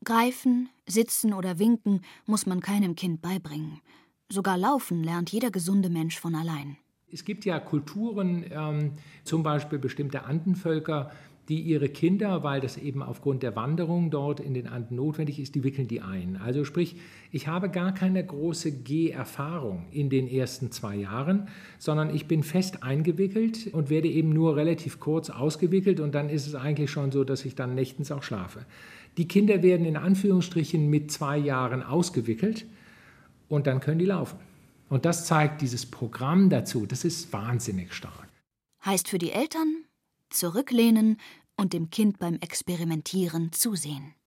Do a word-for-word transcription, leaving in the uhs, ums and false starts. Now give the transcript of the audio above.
Greifen, sitzen oder winken muss man keinem Kind beibringen. Sogar laufen lernt jeder gesunde Mensch von allein. Es gibt ja Kulturen, ähm, zum Beispiel bestimmte Andenvölker, die ihre Kinder, weil das eben aufgrund der Wanderung dort in den Anden notwendig ist, die wickeln die ein. Also sprich, ich habe gar keine große Geherfahrung in den ersten zwei Jahren, sondern ich bin fest eingewickelt und werde eben nur relativ kurz ausgewickelt und dann ist es eigentlich schon so, dass ich dann nächtens auch schlafe. Die Kinder werden in Anführungsstrichen mit zwei Jahren ausgewickelt und dann können die laufen. Und das zeigt dieses Programm dazu, das ist wahnsinnig stark. Heißt für die Eltern: zurücklehnen und dem Kind beim Experimentieren zusehen.